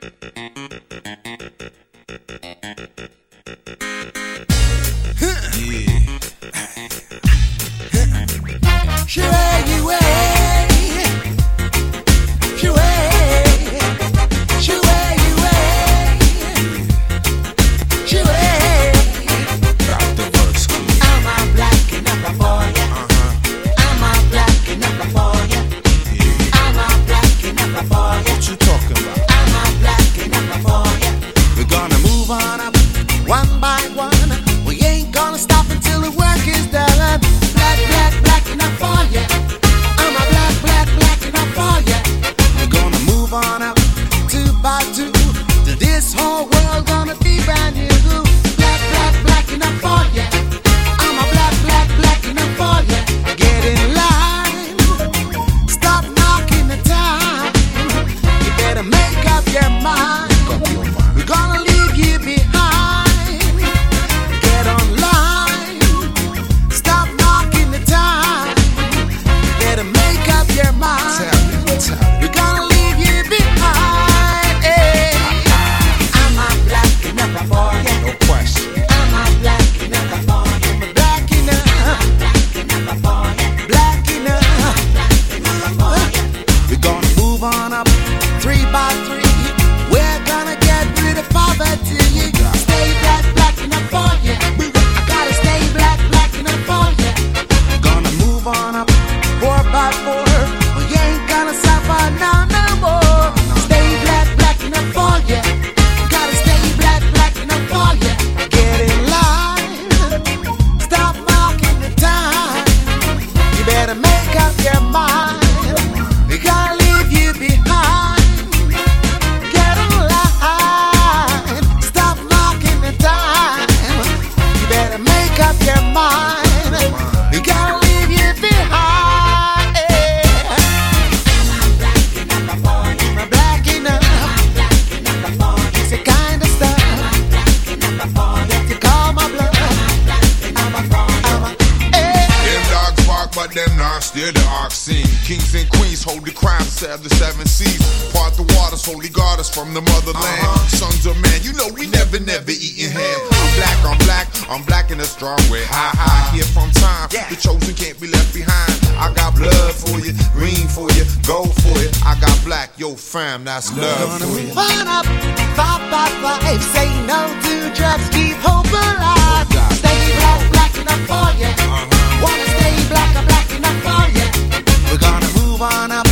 One by one, we ain't gonna stop until the work is done. Black, black, black enough for ya. I'm a black, black, black enough for ya. We're gonna move on up, two by two, to this whole world gonna be brand new. Black, black, black enough for ya. I'm a black, black, black enough for ya. Get in line, stop knocking the time. You better make up your mind. We're gonna leave you behind. We're gonna leave you behind. I'm a black enough for you. No question. I'm a black enough for you. I'm a black enough. Black enough for you. Black enough for you. We're gonna move on up, 3 by 3. We're gonna get rid of poverty. Stay black, black enough for you. I gotta stay black, black enough for you. We're gonna move on up, 4 by 4. Suffer now no more. Stay black, black enough for ya. Gotta stay black, black enough for ya. Get in line. Stop marking the time. You better make up your mind. We gotta leave you behind. Get in line. Stop marking the time. You better make up your mind. We gotta leave you behind. But them not still the arc scene. Kings and queens hold the crown, serve the 7 seas. Part the waters, holy goddess from the motherland. Sons of man, you know we never eating ham. I'm black, I'm black, I'm black in a strong way. High, here from time. The chosen can't be left behind. I got blood for you, green for you, gold for you. I got black, yo fam, that's love for you. Fun up, 5 by 5. Say no to drugs, keep hope alive. Stay black, black enough for you. Wanna stay black, black enough for you. We're gonna move on up.